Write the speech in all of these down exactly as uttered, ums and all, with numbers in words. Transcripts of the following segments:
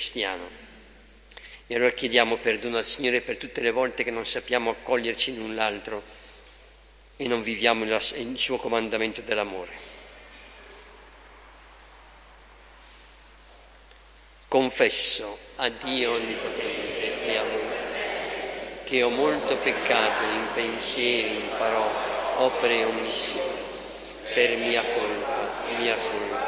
cristiano. E allora chiediamo perdono al Signore per tutte le volte che non sappiamo accoglierci l'un l'altro e non viviamo il suo comandamento dell'amore. Confesso a Dio Onnipotente e a voi che ho molto peccato in pensieri, in parole, opere e omissioni, per mia colpa, mia colpa.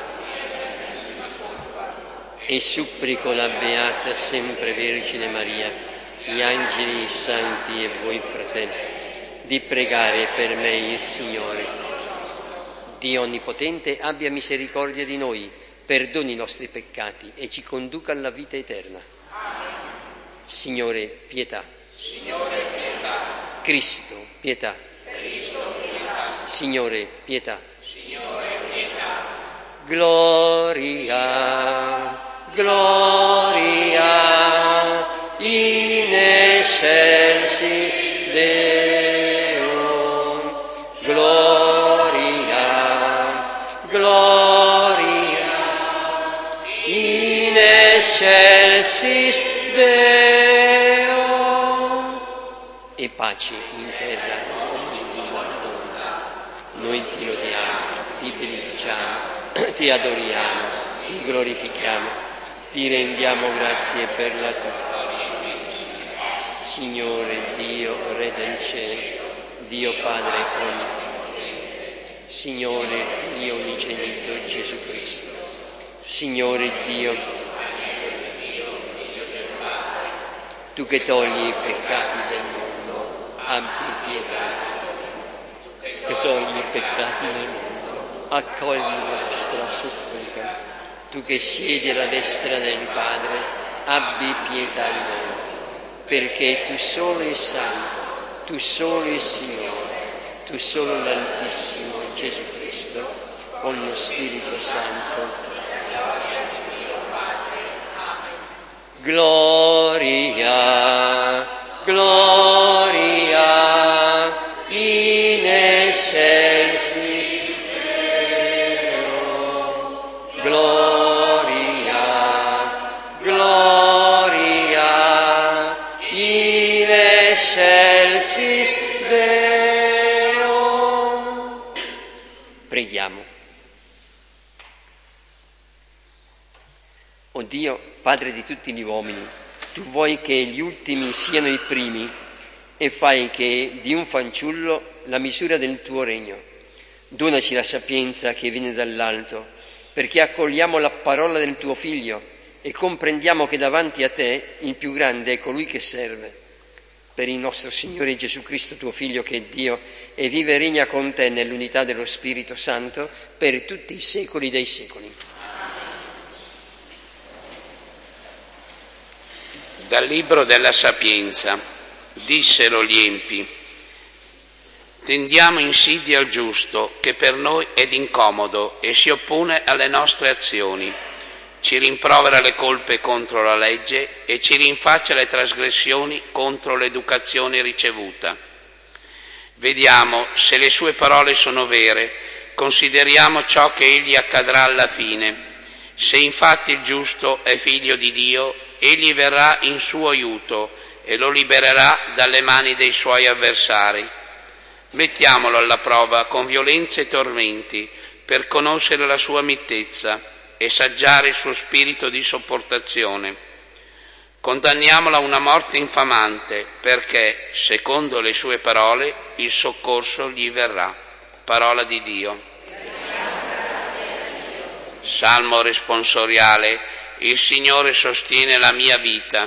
E supplico la Beata Sempre Vergine Maria, gli angeli, i santi e voi fratelli, di pregare per me il Signore. Dio Onnipotente abbia misericordia di noi, perdoni i nostri peccati e ci conduca alla vita eterna. Signore, pietà. Signore, pietà. Cristo, pietà. Cristo, pietà. Signore, pietà. Signore, pietà. Gloria, gloria, in excelsis Deum. Gloria, gloria, in excelsis Deum. E pace in terra, uomini di buona volontà. Noi ti lodiamo, ti benediciamo, ti adoriamo, ti glorifichiamo, ti rendiamo grazie per la tua. Signore Dio, Re del cielo, Dio Padre onnipotente, Signore Figlio unigenito Gesù Cristo, Signore Dio, tu che togli i peccati del mondo, abbi pietà. Che togli i peccati del mondo, accogli la nostra supplica. Tu che siedi alla destra del Padre, abbi pietà di noi, perché tu solo il Santo, tu solo il Signore, tu solo l'Altissimo Gesù Cristo, con lo Spirito Santo. Gloria, gloria, in excelsis Deo. Gloria, gloria, in excelsis Deo. Preghiamo. O Dio, Padre di tutti gli uomini, tu vuoi che gli ultimi siano i primi e fai che di un fanciullo la misura del tuo regno. Donaci la sapienza che viene dall'alto, perché accogliamo la parola del tuo Figlio e comprendiamo che davanti a te il più grande è colui che serve. Per il nostro Signore Gesù Cristo, tuo Figlio, che è Dio e vive e regna con te nell'unità dello Spirito Santo per tutti i secoli dei secoli. Dal libro della Sapienza. Dissero gli empi: tendiamo insidie al giusto, che per noi è incomodo e si oppone alle nostre azioni, ci rimprovera le colpe contro la legge e ci rinfaccia le trasgressioni contro l'educazione ricevuta. Vediamo se le sue parole sono vere, consideriamo ciò che egli accadrà alla fine. Se infatti il giusto è figlio di Dio, egli verrà in suo aiuto e lo libererà dalle mani dei suoi avversari. Mettiamolo alla prova con violenze e tormenti per conoscere la sua mitezza e saggiare il suo spirito di sopportazione. Condanniamolo a una morte infamante perché, secondo le sue parole, il soccorso gli verrà. Parola di Dio. Salmo responsoriale. Il Signore sostiene la mia vita.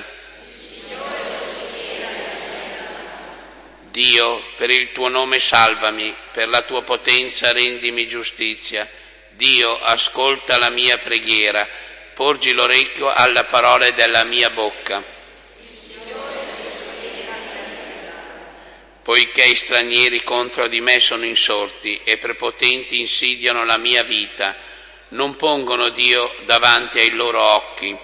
Dio, per il tuo nome salvami, per la tua potenza rendimi giustizia. Dio, ascolta la mia preghiera, porgi l'orecchio alla parola della mia bocca. Poiché i stranieri contro di me sono insorti e prepotenti insidiano la mia vita, non pongono Dio davanti ai loro occhi.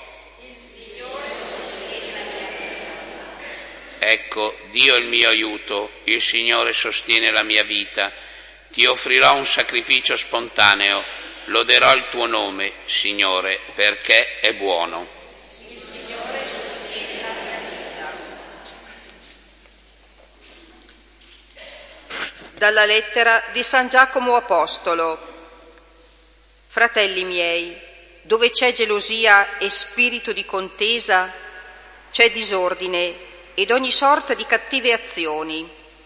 Ecco, Dio è il mio aiuto, il Signore sostiene la mia vita. Ti offrirò un sacrificio spontaneo, loderò il tuo nome, Signore, perché è buono. Dalla lettera di San Giacomo Apostolo. Fratelli miei, dove c'è gelosia e spirito di contesa, c'è disordine ed ogni sorta di cattive azioni.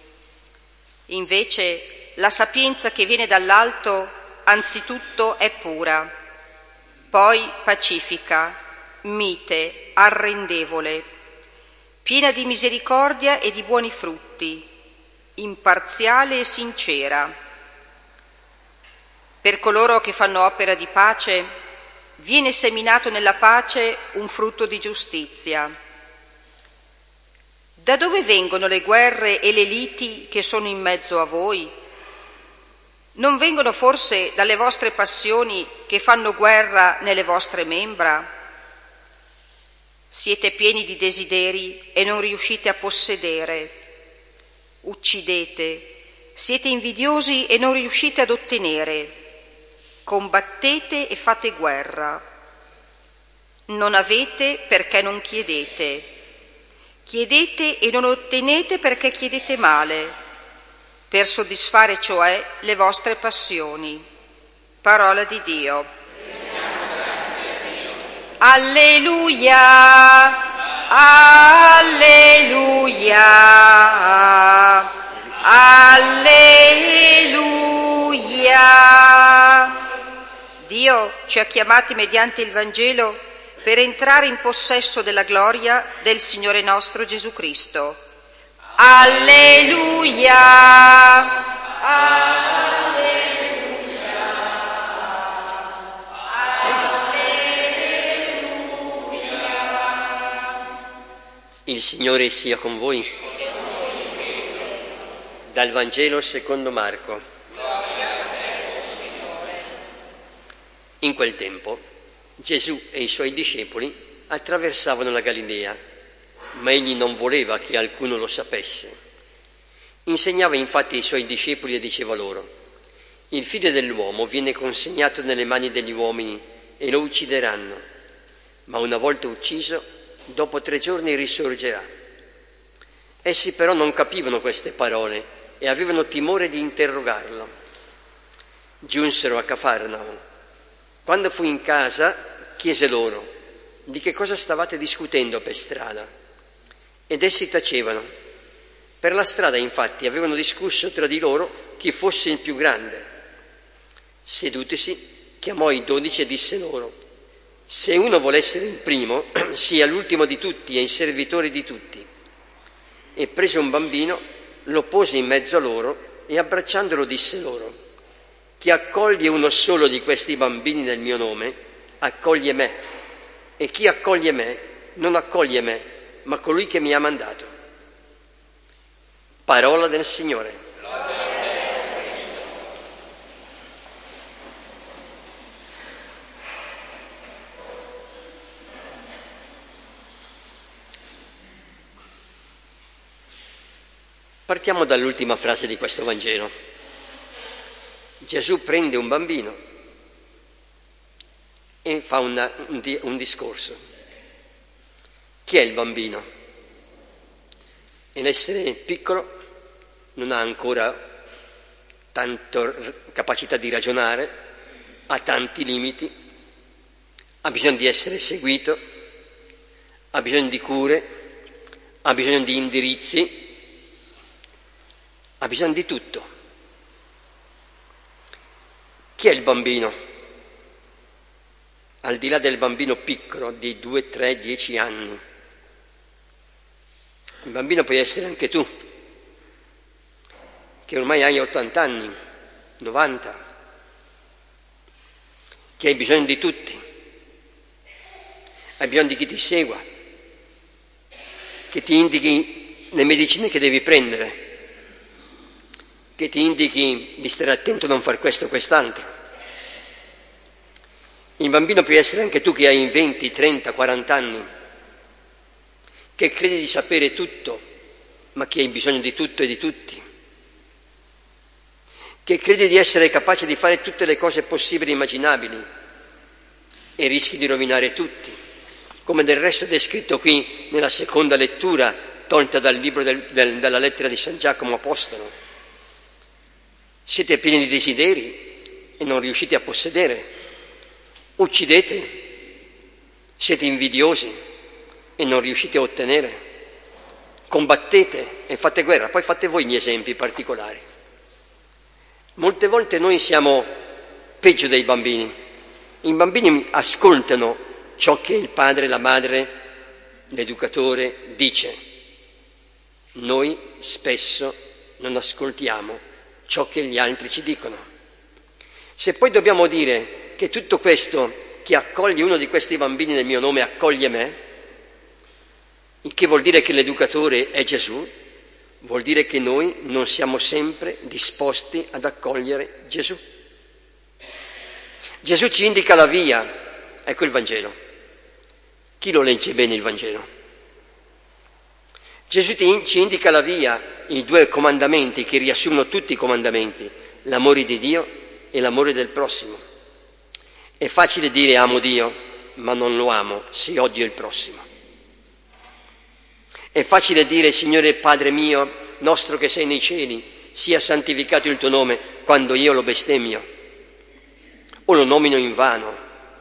Invece la sapienza che viene dall'alto anzitutto è pura, poi pacifica, mite, arrendevole, piena di misericordia e di buoni frutti, imparziale e sincera. Per coloro che fanno opera di pace viene seminato nella pace un frutto di giustizia. Da dove vengono le guerre e le liti che sono in mezzo a voi? Non vengono forse dalle vostre passioni che fanno guerra nelle vostre membra? Siete pieni di desideri e non riuscite a possedere. Uccidete, siete invidiosi e non riuscite ad ottenere. Combattete e fate guerra. Non avete perché non chiedete. Chiedete e non ottenete perché chiedete male, per soddisfare cioè le vostre passioni. Parola di Dio. Alleluia! Alleluia! Alleluia! Dio ci ha chiamati mediante il Vangelo per entrare in possesso della gloria del Signore nostro Gesù Cristo. Alleluia! Alleluia! Alleluia! Il Signore sia con voi. Dal Vangelo secondo Marco. In quel tempo Gesù e i suoi discepoli attraversavano la Galilea, ma egli non voleva che alcuno lo sapesse. Insegnava infatti ai suoi discepoli e diceva loro: il figlio dell'uomo viene consegnato nelle mani degli uomini e lo uccideranno, ma una volta ucciso, dopo tre giorni risorgerà. Essi però non capivano queste parole e avevano timore di interrogarlo. Giunsero a Cafarnao. Quando fu in casa, chiese loro: di che cosa stavate discutendo per strada? Ed essi tacevano. Per la strada, infatti, avevano discusso tra di loro chi fosse il più grande. Sedutisi, chiamò i dodici e disse loro: se uno vuole essere il primo, sia l'ultimo di tutti e il servitore di tutti. E preso un bambino, lo pose in mezzo a loro e abbracciandolo disse loro: chi accoglie uno solo di questi bambini nel mio nome, accoglie me, e chi accoglie me, non accoglie me, ma colui che mi ha mandato. Parola del Signore. Partiamo dall'ultima frase di questo Vangelo. Gesù prende un bambino e fa una, un, di, un discorso. Chi è il bambino? E l'essere piccolo non ha ancora tanta capacità di ragionare, ha tanti limiti, ha bisogno di essere seguito, ha bisogno di cure, ha bisogno di indirizzi, ha bisogno di tutto. Chi è il bambino? Al di là del bambino piccolo di due, tre, dieci anni. Il bambino puoi essere anche tu, che ormai hai ottanta anni, novanta, che hai bisogno di tutti, hai bisogno di chi ti segua, che ti indichi le medicine che devi prendere, che ti indichi di stare attento a non far questo o quest'altro. Il bambino puoi essere anche tu che hai venti, trenta, quaranta anni, che credi di sapere tutto, ma che hai bisogno di tutto e di tutti, che credi di essere capace di fare tutte le cose possibili e immaginabili e rischi di rovinare tutti, come del resto è descritto qui nella seconda lettura tolta dal libro del, del, dalla lettera di San Giacomo Apostolo. Siete pieni di desideri e non riuscite a possedere. Uccidete. Siete invidiosi e non riuscite a ottenere. Combattete e fate guerra. Poi fate voi gli esempi particolari. Molte volte noi siamo peggio dei bambini. I bambini ascoltano ciò che il padre, la madre, l'educatore dice. Noi spesso non ascoltiamo ciò che gli altri ci dicono. Se poi dobbiamo dire che tutto questo, chi accoglie uno di questi bambini nel mio nome accoglie me, il che vuol dire che l'educatore è Gesù, vuol dire che noi non siamo sempre disposti ad accogliere Gesù. Gesù ci indica la via, ecco il Vangelo. Chi lo legge bene il Vangelo? Gesù ci indica la via, i due comandamenti che riassumono tutti i comandamenti, l'amore di Dio e l'amore del prossimo. È facile dire amo Dio, ma non lo amo se odio il prossimo. È facile dire Signore Padre mio, nostro che sei nei cieli, sia santificato il tuo nome, quando io lo bestemmio o lo nomino in vano.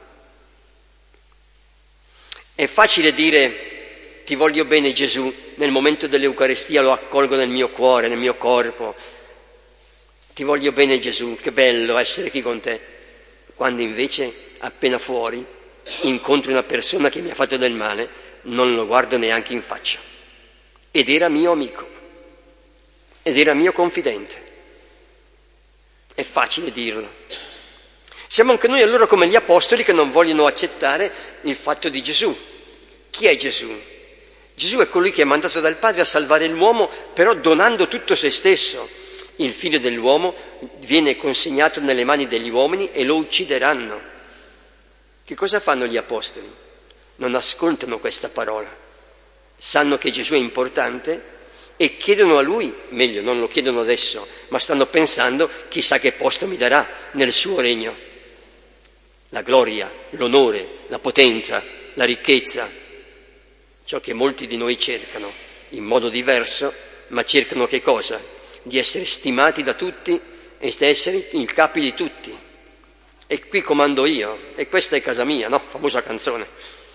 È facile dire ti voglio bene Gesù, nel momento dell'Eucaristia lo accolgo nel mio cuore, nel mio corpo. Ti voglio bene Gesù, che bello essere qui con te. Quando invece, appena fuori, incontro una persona che mi ha fatto del male, non lo guardo neanche in faccia. Ed era mio amico, ed era mio confidente. È facile dirlo. Siamo anche noi allora come gli apostoli che non vogliono accettare il fatto di Gesù. Chi è Gesù? Gesù è colui che è mandato dal Padre a salvare l'uomo, però donando tutto se stesso. Il figlio dell'uomo viene consegnato nelle mani degli uomini e lo uccideranno. Che cosa fanno gli apostoli? Non ascoltano questa parola. Sanno che Gesù è importante e chiedono a Lui, meglio, non lo chiedono adesso, ma stanno pensando chissà che posto mi darà nel suo regno. La gloria, l'onore, la potenza, la ricchezza, ciò che molti di noi cercano in modo diverso, ma cercano che cosa? Di essere stimati da tutti e di essere i capi di tutti. E qui comando io, e questa è casa mia, no? Famosa canzone.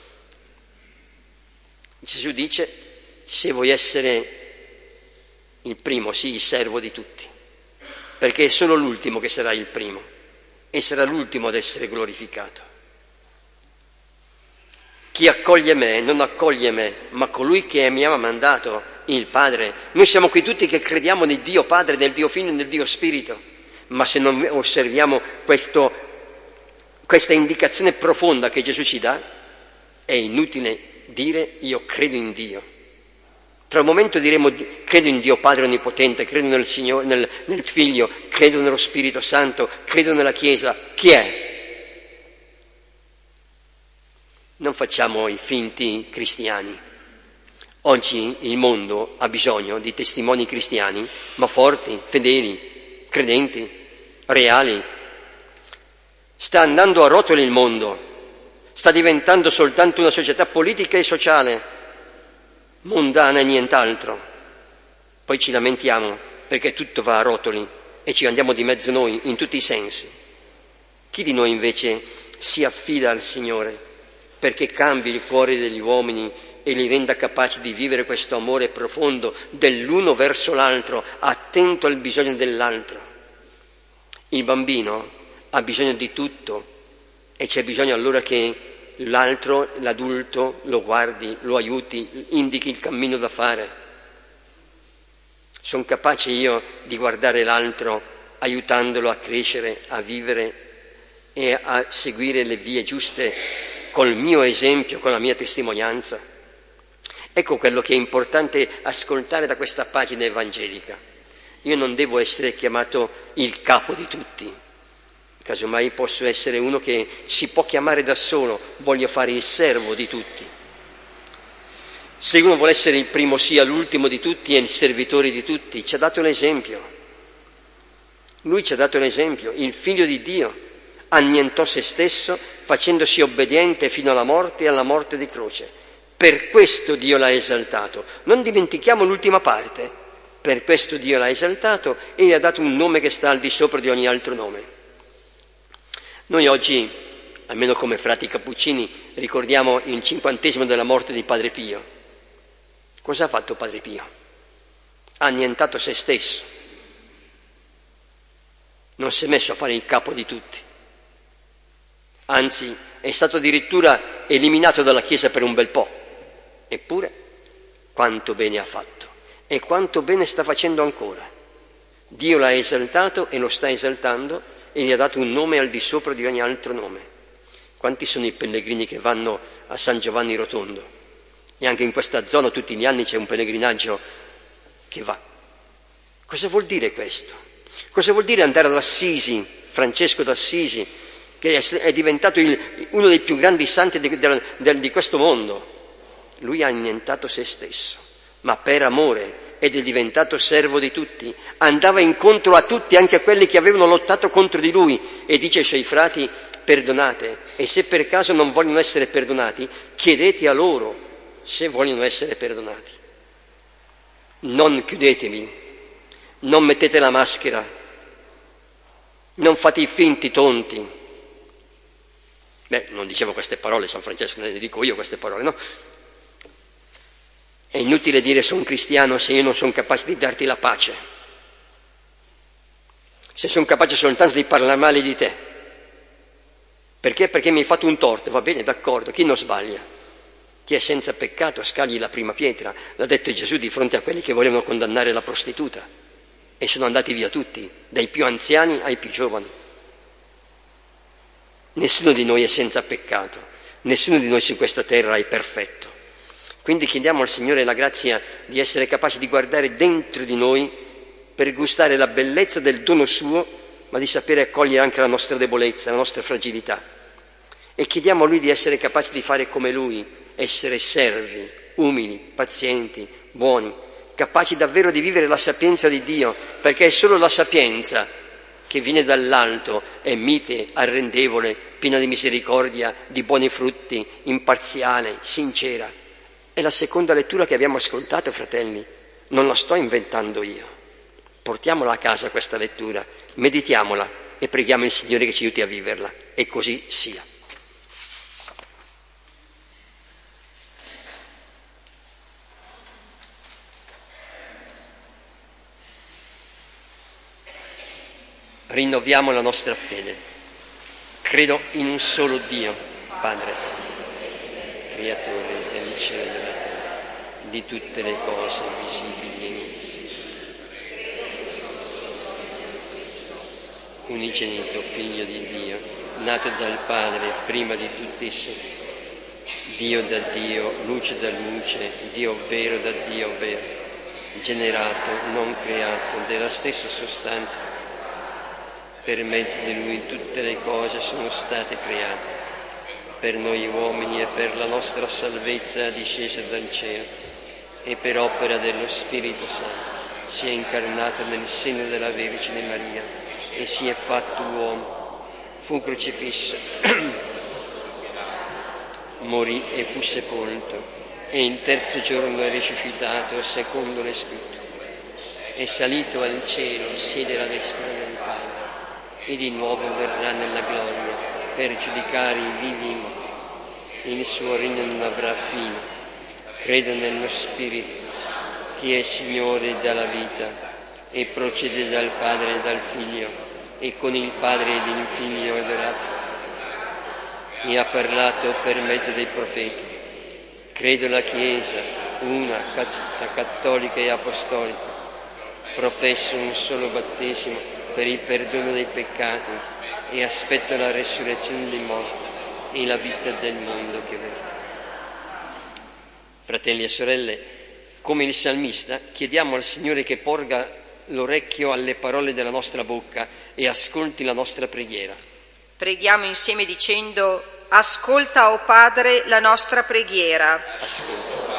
Gesù dice, se vuoi essere il primo, sii il servo di tutti, perché è solo l'ultimo che sarà il primo e sarà l'ultimo ad essere glorificato. Chi accoglie me non accoglie me, ma colui che mi ha mandato, il Padre. Noi siamo qui tutti che crediamo nel Dio Padre, nel Dio Figlio e nel Dio Spirito, ma se non osserviamo questo, questa indicazione profonda che Gesù ci dà, è inutile dire io credo in Dio. Tra un momento diremo credo in Dio Padre Onnipotente, credo nel Signore, nel, nel Figlio, credo nello Spirito Santo, credo nella Chiesa. Chi è? Non facciamo i finti cristiani. Oggi il mondo ha bisogno di testimoni cristiani, ma forti, fedeli, credenti, reali. Sta andando a rotoli il mondo, sta diventando soltanto una società politica e sociale, mondana e nient'altro. Poi ci lamentiamo perché tutto va a rotoli e ci andiamo di mezzo noi in tutti i sensi. Chi di noi invece si affida al Signore perché cambi il cuore degli uomini e li renda capaci di vivere questo amore profondo dell'uno verso l'altro, attento al bisogno dell'altro. Il bambino ha bisogno di tutto e c'è bisogno allora che l'altro, l'adulto, lo guardi, lo aiuti, indichi il cammino da fare. Sono capace io di guardare l'altro aiutandolo a crescere, a vivere e a seguire le vie giuste col mio esempio, con la mia testimonianza. Ecco quello che è importante ascoltare da questa pagina evangelica. Io non devo essere chiamato il capo di tutti, casomai posso essere uno che si può chiamare da solo, voglio fare il servo di tutti. Se uno vuole essere il primo sia l'ultimo di tutti e il servitore di tutti, ci ha dato l'esempio. Lui ci ha dato l'esempio, il Figlio di Dio annientò se stesso facendosi obbediente fino alla morte e alla morte di croce. Per questo Dio l'ha esaltato. Non dimentichiamo l'ultima parte. Per questo Dio l'ha esaltato e gli ha dato un nome che sta al di sopra di ogni altro nome. Noi oggi, almeno come frati cappuccini, ricordiamo il cinquantesimo della morte di Padre Pio. Cosa ha fatto Padre Pio? Ha annientato se stesso. Non si è messo a fare il capo di tutti. Anzi, è stato addirittura eliminato dalla Chiesa per un bel po'. Eppure, quanto bene ha fatto e quanto bene sta facendo ancora. Dio l'ha esaltato e lo sta esaltando e gli ha dato un nome al di sopra di ogni altro nome. Quanti sono i pellegrini che vanno a San Giovanni Rotondo? E anche in questa zona tutti gli anni c'è un pellegrinaggio che va. Cosa vuol dire questo? Cosa vuol dire andare ad Assisi, Francesco d'Assisi, che è diventato il, uno dei più grandi santi di, di, di questo mondo? Lui ha annientato se stesso, ma per amore, ed è diventato servo di tutti. Andava incontro a tutti, anche a quelli che avevano lottato contro di lui, e dice ai suoi frati: perdonate, e se per caso non vogliono essere perdonati, chiedete a loro se vogliono essere perdonati. Non chiudetevi, non mettete la maschera, non fate i finti tonti. Beh, non dicevo queste parole San Francesco, ne dico io queste parole, no? È inutile dire sono cristiano se io non sono capace di darti la pace, se sono capace soltanto di parlare male di te. Perché? Perché mi hai fatto un torto, va bene, d'accordo, chi non sbaglia? Chi è senza peccato scagli la prima pietra, l'ha detto Gesù di fronte a quelli che volevano condannare la prostituta, e sono andati via tutti, dai più anziani ai più giovani. Nessuno di noi è senza peccato, nessuno di noi su questa terra è perfetto. Quindi chiediamo al Signore la grazia di essere capaci di guardare dentro di noi per gustare la bellezza del dono suo, ma di sapere accogliere anche la nostra debolezza, la nostra fragilità. E chiediamo a Lui di essere capaci di fare come Lui, essere servi, umili, pazienti, buoni, capaci davvero di vivere la sapienza di Dio, perché è solo la sapienza che viene dall'alto, è mite, arrendevole, piena di misericordia, di buoni frutti, imparziale, sincera. È la seconda lettura che abbiamo ascoltato, fratelli, non la sto inventando io. Portiamola a casa questa lettura, meditiamola e preghiamo il Signore che ci aiuti a viverla, e così sia. Rinnoviamo la nostra fede. Credo in un solo Dio, Padre, creatore del cielo e della terra, di tutte le cose visibili e invisibili. Unigenito Figlio di Dio, nato dal Padre prima di tutti i secoli, Dio da Dio, luce da luce, Dio vero da Dio vero, generato, non creato, della stessa sostanza. Per mezzo di Lui tutte le cose sono state create. Per noi uomini e per la nostra salvezza è disceso dal cielo, e per opera dello Spirito Santo si è incarnato nel seno della Vergine Maria e si è fatto uomo, fu crocifisso, morì e fu sepolto, e il terzo giorno è risuscitato secondo le Scritture, è salito al cielo, siede alla destra del Padre, e di nuovo verrà nella gloria per giudicare i vivi e i morti. Il suo regno non avrà fine. Credo nello Spirito, che è Signore della vita, e procede dal Padre e dal Figlio, e con il Padre ed il Figlio adorato, e ha parlato per mezzo dei profeti. Credo la Chiesa, una, cattolica e apostolica, professo un solo battesimo per il perdono dei peccati, e aspetto la resurrezione dei morti e la vita del mondo che verrà. Fratelli e sorelle, come il salmista, chiediamo al Signore che porga l'orecchio alle parole della nostra bocca e ascolti la nostra preghiera. Preghiamo insieme dicendo: ascolta, o Padre, la nostra preghiera. Ascolta.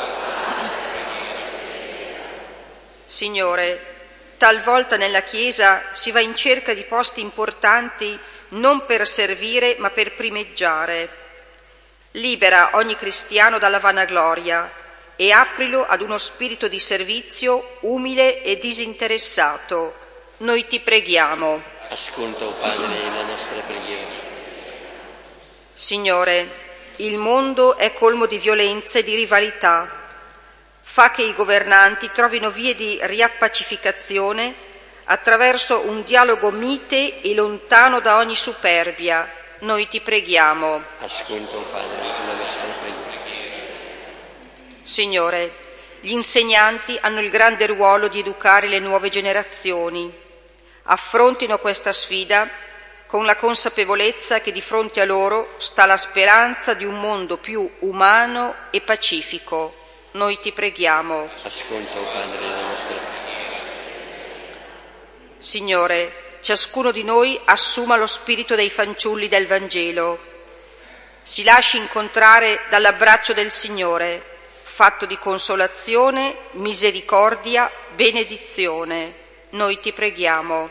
Signore, talvolta nella Chiesa si va in cerca di posti importanti non per servire ma per primeggiare. Libera ogni cristiano dalla vanagloria e aprilo ad uno spirito di servizio umile e disinteressato. Noi ti preghiamo. Ascolta, o Padre, la nostra preghiera. Signore, il mondo è colmo di violenza e di rivalità. Fa che i governanti trovino vie di riappacificazione attraverso un dialogo mite e lontano da ogni superbia. Noi ti preghiamo. Ascolta, o Padre, la nostra preghiera. Signore, gli insegnanti hanno il grande ruolo di educare le nuove generazioni. Affrontino questa sfida con la consapevolezza che di fronte a loro sta la speranza di un mondo più umano e pacifico. Noi ti preghiamo. Ascolta, o Padre, la nostra preghiera. Signore, ciascuno di noi assuma lo spirito dei fanciulli del Vangelo. Si lasci incontrare dall'abbraccio del Signore, fatto di consolazione, misericordia, benedizione. Noi ti preghiamo.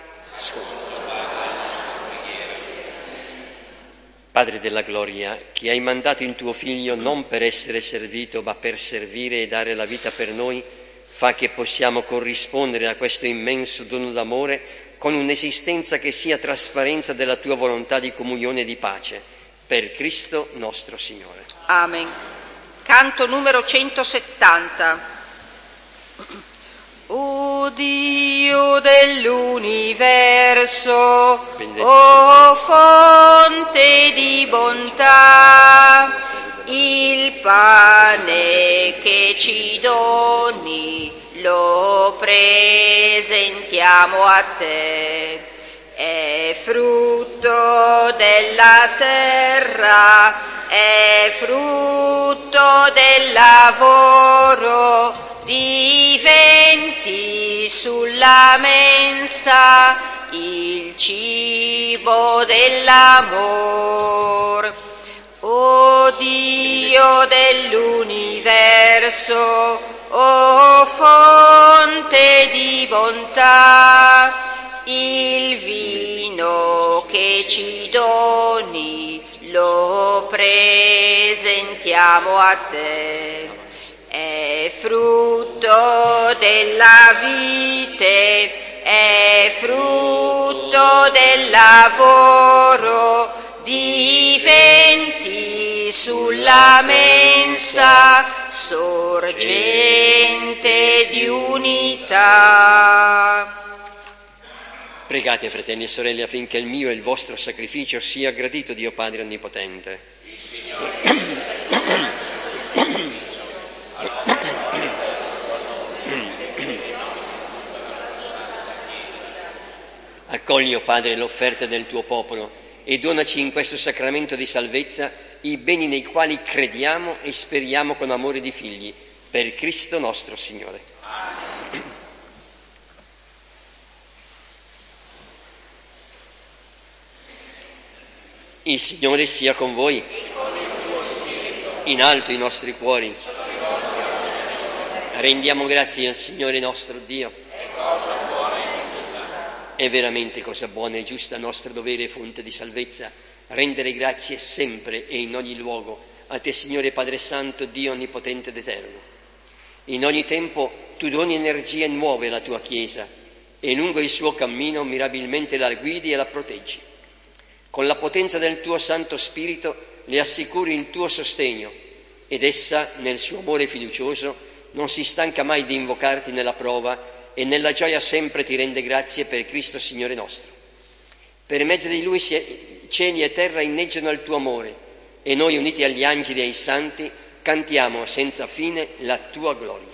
Padre della gloria, che hai mandato il tuo Figlio non per essere servito, ma per servire e dare la vita per noi, fa che possiamo corrispondere a questo immenso dono d'amore con un'esistenza che sia trasparenza della tua volontà di comunione e di pace. Per Cristo nostro Signore. Amen. Canto numero centosettanta. O Dio dell'universo, Benedetto. o fonte di bontà, il pane che ci doni lo presentiamo a te. È frutto della terra, è frutto del lavoro, diventi sulla mensa il cibo dell'amor. O Dio dell'universo, o fonte di bontà, il vino che ci doni lo presentiamo a te. È frutto della vite, è frutto del lavoro, diventi sulla mensa sorgente di unità. Pregate, fratelli e sorelle, affinché il mio e il vostro sacrificio sia gradito Dio Padre Onnipotente. Accogli, o Padre, l'offerta del tuo popolo e donaci in questo sacramento di salvezza i beni nei quali crediamo e speriamo con amore di figli, per Cristo nostro Signore. Amen. Il Signore sia con voi. In alto i nostri cuori. Rendiamo grazie al Signore nostro Dio. È veramente cosa buona e giusta, nostro dovere e fonte di salvezza, rendere grazie sempre e in ogni luogo a te, Signore Padre Santo, Dio Onnipotente ed Eterno. In ogni tempo tu doni energie nuove alla tua Chiesa e lungo il suo cammino mirabilmente la guidi e la proteggi. Con la potenza del tuo Santo Spirito le assicuri il tuo sostegno ed essa, nel suo amore fiducioso, non si stanca mai di invocarti nella prova e nella gioia sempre ti rende grazie per Cristo Signore nostro. Per mezzo di Lui cieli e terra inneggiano al tuo amore e noi, uniti agli angeli e ai santi, cantiamo senza fine la tua gloria.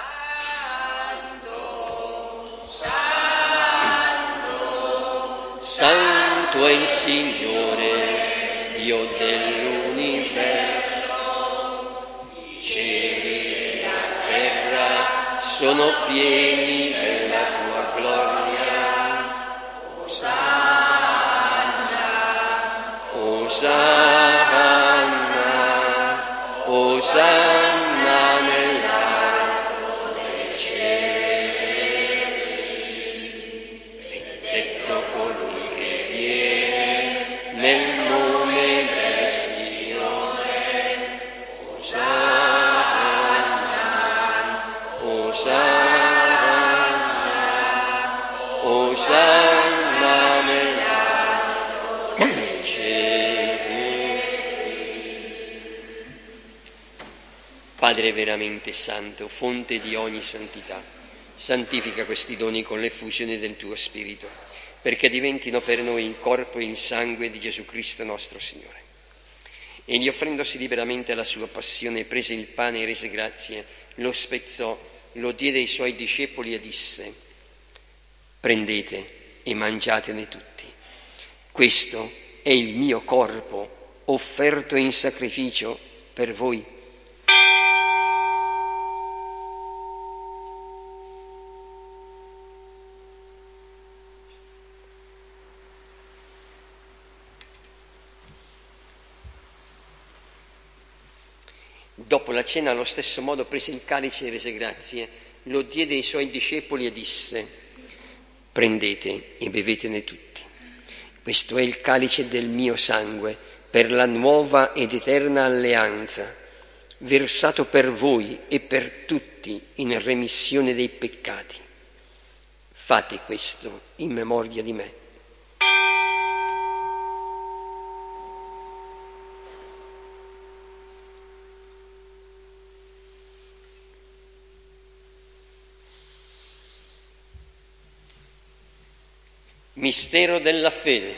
Santo, Santo, Santo è il Signore, Dio dell'universo, i cieli e la terra sono pieni della tua gloria. Osanna, Osanna, Osanna nell'alto dei cieli. Benedetto colui che viene nel nome del Signore. Osanna, Osanna, Osanna nell'alto cielo. Padre veramente santo, fonte di ogni santità, santifica questi doni con l'effusione del tuo Spirito, perché diventino per noi il corpo e il sangue di Gesù Cristo nostro Signore. Egli, offrendosi liberamente alla sua passione, prese il pane e rese grazie, lo spezzò, lo diede ai suoi discepoli e disse: prendete e mangiatene tutti. Questo è il mio corpo, offerto in sacrificio per voi. Dopo la cena, allo stesso modo, prese il calice e rese grazie, lo diede ai suoi discepoli e disse: prendete e bevetene tutti. Questo è il calice del mio sangue, per la nuova ed eterna alleanza, versato per voi e per tutti in remissione dei peccati. Fate questo in memoria di me. Mistero della fede.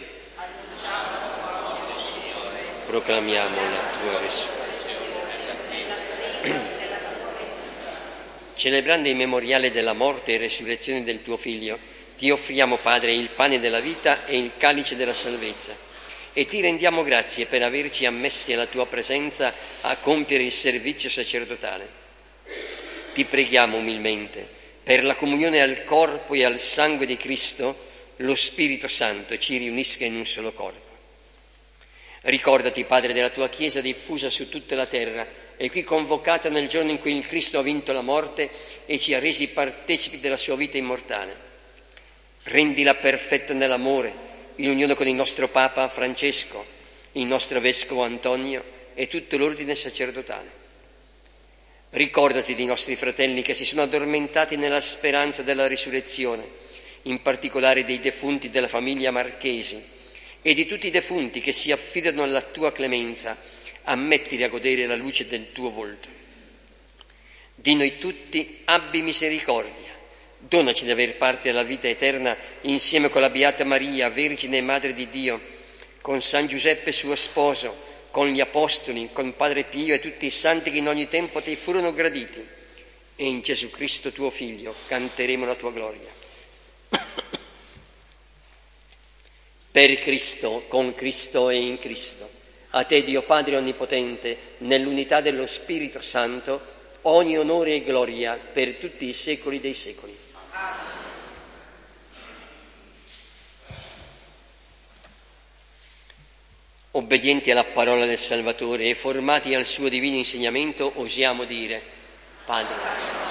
Proclamiamo la tua resurrezione. Celebrando il memoriale della morte e resurrezione del tuo Figlio, ti offriamo, Padre, il pane della vita e il calice della salvezza, e ti rendiamo grazie per averci ammessi alla tua presenza a compiere il servizio sacerdotale. Ti preghiamo umilmente per la comunione al corpo e al sangue di Cristo, lo Spirito Santo ci riunisca in un solo corpo. Ricordati, Padre, della tua Chiesa diffusa su tutta la terra e qui convocata nel giorno in cui il Cristo ha vinto la morte e ci ha resi partecipi della sua vita immortale. Rendila perfetta nell'amore, in unione con il nostro Papa Francesco, il nostro Vescovo Antonio e tutto l'ordine sacerdotale. Ricordati dei nostri fratelli che si sono addormentati nella speranza della risurrezione, in particolare dei defunti della famiglia Marchesi e di tutti i defunti che si affidano alla tua clemenza, ammettili a godere la luce del tuo volto. Di noi tutti abbi misericordia, donaci di aver parte alla vita eterna insieme con la Beata Maria, Vergine e Madre di Dio, con San Giuseppe suo sposo, con gli Apostoli, con Padre Pio e tutti i santi che in ogni tempo ti furono graditi, e in Gesù Cristo tuo Figlio canteremo la tua gloria. Per Cristo, con Cristo e in Cristo, a te Dio Padre Onnipotente, nell'unità dello Spirito Santo, ogni onore e gloria per tutti i secoli dei secoli. Amen. Obbedienti alla parola del Salvatore e formati al suo divino insegnamento, osiamo dire: Padre nostro,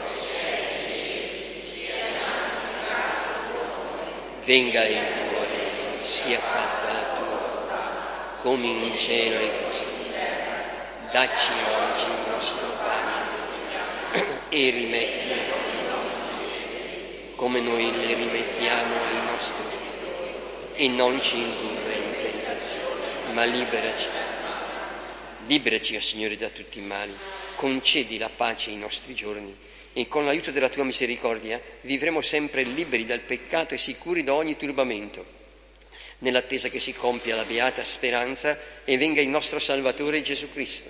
venga il tuo regno, sia fatta la tua volontà, come in cielo e così in terra. Dacci oggi il nostro pane e rimetti i nostri debiti, come noi li rimettiamo ai nostri debitori, e non ci indurre in tentazione, ma liberaci. Liberaci, o Signore, da tutti i mali, concedi la pace ai nostri giorni, e con l'aiuto della tua misericordia vivremo sempre liberi dal peccato e sicuri da ogni turbamento, nell'attesa che si compia la beata speranza e venga il nostro Salvatore Gesù Cristo.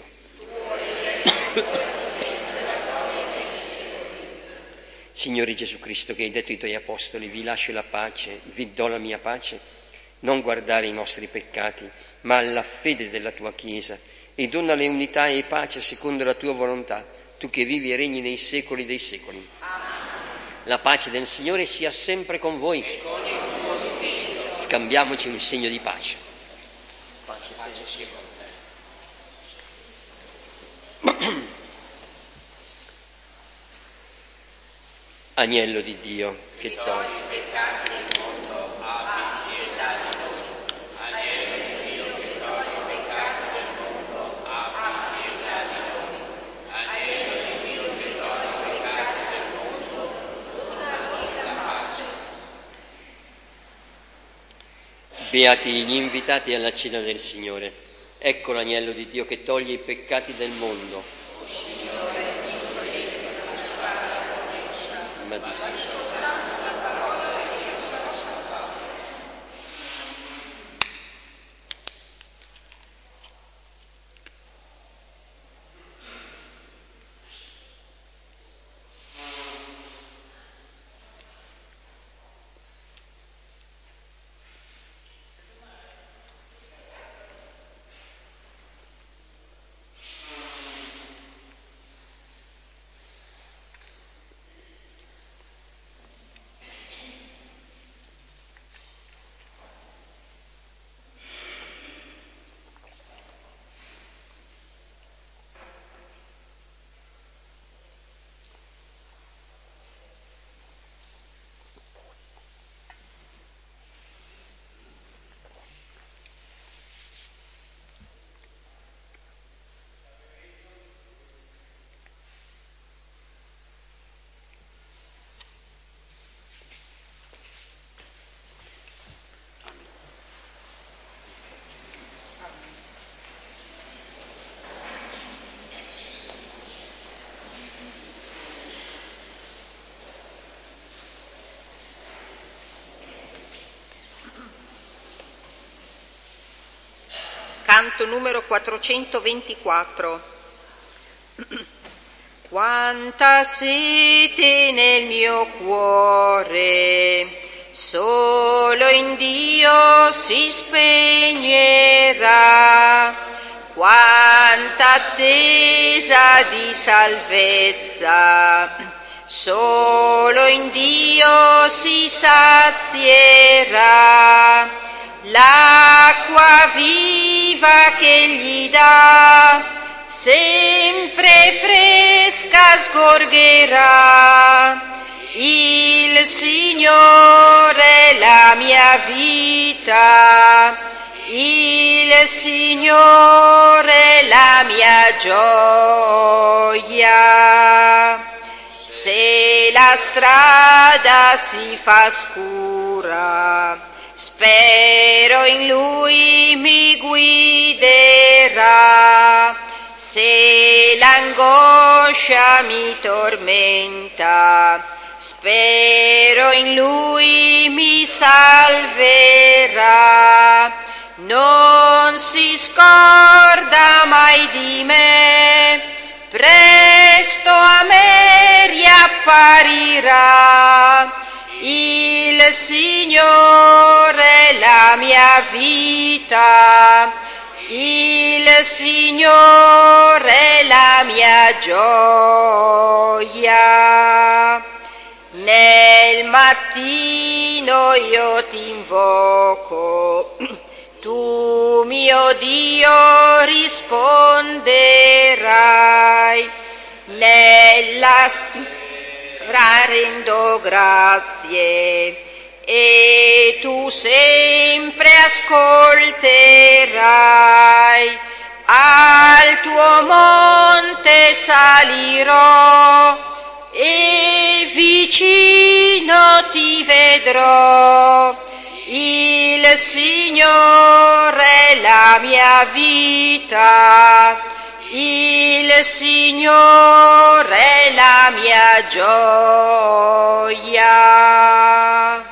Signore Gesù Cristo, che hai detto ai tuoi apostoli: vi lascio la pace, vi do la mia pace, non guardare i nostri peccati, ma alla fede della tua Chiesa, e donale unità e pace secondo la tua volontà, tu che vivi e regni nei secoli dei secoli. Amen. La pace del Signore sia sempre con voi. E con il tuo spirito. Scambiamoci un segno di pace. Pace, pace sia con te. Agnello di Dio, che toglie i peccati del mondo, abbi pietà di noi. Agnello di Dio, che toglie i peccati del mondo, abbi pietà di noi. Agnello di Dio, che toglie i peccati del mondo, Beati gli invitati alla cena del Signore. Ecco l'agnello di Dio che toglie i peccati del mondo. Amadissimo. Canto numero quattrocentoventiquattro. Quanta sete nel mio cuore, solo in Dio si spegnerà. Quanta attesa di salvezza, solo in Dio si sazierà. L'acqua viva che gli dà, sempre fresca sgorgerà. Il Signore la mia vita, il Signore la mia gioia. Se la strada si fa scura, spero in Lui mi guiderà. Se l'angoscia mi tormenta, spero in Lui mi salverà. Non si scorda mai di me, presto a me riapparirà. Il Signore la mia vita, il Signore la mia gioia. Nel mattino io ti invoco, tu mio Dio risponderai. Nella sera rendo grazie e tu sempre ascolterai. Al tuo monte salirò e vicino ti vedrò. Il Signore la mia vita, il Signore la mia gioia.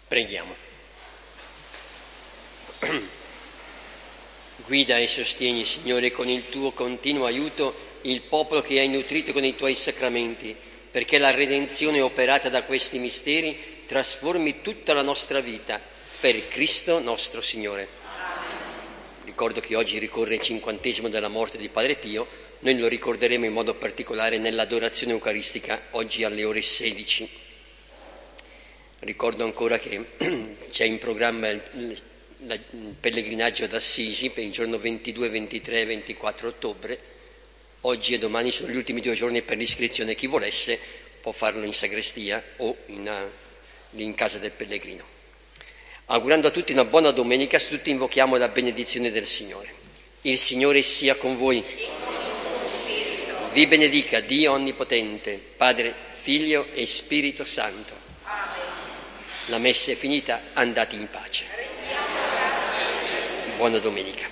Preghiamo. Guida e sostieni, Signore, con il tuo continuo aiuto il popolo che hai nutrito con i tuoi sacramenti, perché la redenzione operata da questi misteri trasformi tutta la nostra vita per Cristo nostro Signore. Ricordo che oggi ricorre il cinquantesimo della morte di Padre Pio, noi lo ricorderemo in modo particolare nell'adorazione eucaristica oggi alle ore sedici. Ricordo ancora che c'è in programma il il pellegrinaggio ad Assisi per il giorno ventidue, ventitré e ventiquattro ottobre. Oggi e domani sono gli ultimi due giorni per l'iscrizione. Chi volesse può farlo in sagrestia o in, uh, in casa del pellegrino. Augurando a tutti una buona domenica, tutti invochiamo la benedizione del Signore. Il Signore sia con voi. Vi benedica Dio Onnipotente, Padre, Figlio e Spirito Santo. La messa è finita, andate in pace. Buona domenica.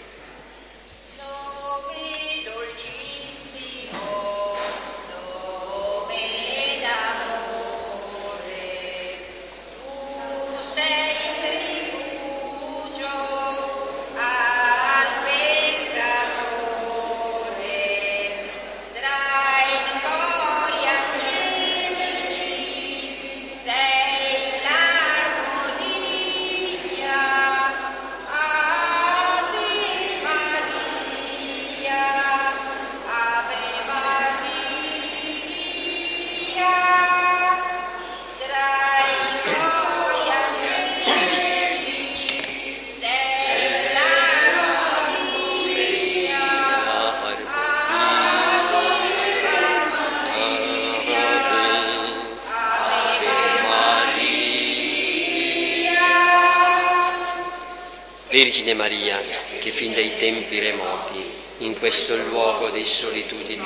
Vergine Maria, che fin dai tempi remoti, in questo luogo di solitudine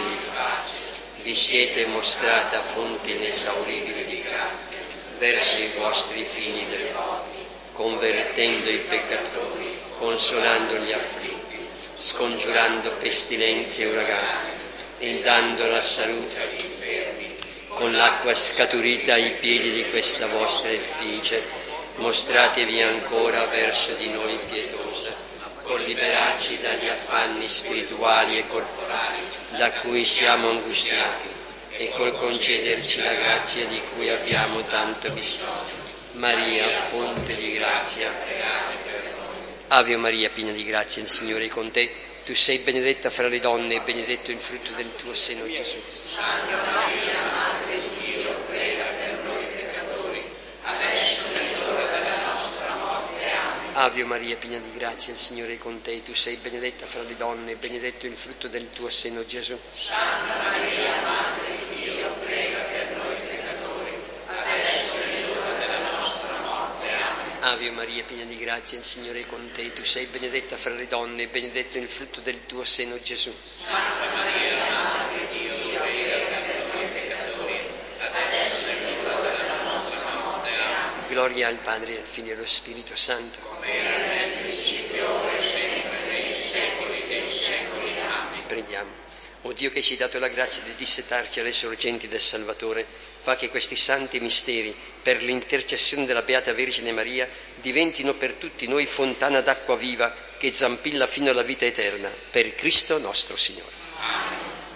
vi siete mostrata fonte inesauribile di grazia verso i vostri figli del mondo, convertendo i peccatori, consolando gli afflitti, scongiurando pestilenze e uragani e dando la salute agli infermi. Con l'acqua scaturita ai piedi di questa vostra effigie, mostratevi ancora verso di noi pietosa, col liberarci dagli affanni spirituali e corporali da cui siamo angustiati e col concederci la grazia di cui abbiamo tanto bisogno. Maria, fonte di grazia, pregate per noi. Ave Maria, piena di grazia, il Signore è con te. Tu sei benedetta fra le donne e benedetto il frutto del tuo seno, Gesù. Santa Maria, Madre di Dio, prega per noi peccatori, adesso e nell'ora della nostra morte. Amen. Ave Maria, piena di grazia, il Signore è con te. Tu sei benedetta fra le donne e benedetto il frutto del tuo seno, Gesù. Santa Maria, Madre di Dio, prega per noi peccatori, adesso e nell'ora della nostra morte. Amen. Ave Maria, piena di grazia, il Signore è con te. Tu sei benedetta fra le donne e benedetto il frutto del tuo seno, Gesù. Santa Maria, Madre di Dio, prega per noi peccatori, adesso e nell'ora della nostra morte. Amen. Gloria al Padre, al Figlio e allo Spirito Santo. Come era nel principio, ora e sempre, nei secoli dei secoli. Amen. Preghiamo. O Dio, che ci hai dato la grazia di dissetarci alle sorgenti del Salvatore, fa che questi santi misteri, per l'intercessione della Beata Vergine Maria, diventino per tutti noi fontana d'acqua viva che zampilla fino alla vita eterna, per Cristo nostro Signore. Amen.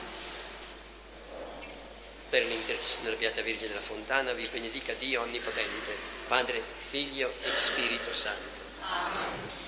Per l'intercessione della Beata Vergine della Fontana vi benedica Dio Onnipotente, Padre, Figlio e Spirito Santo. Amen.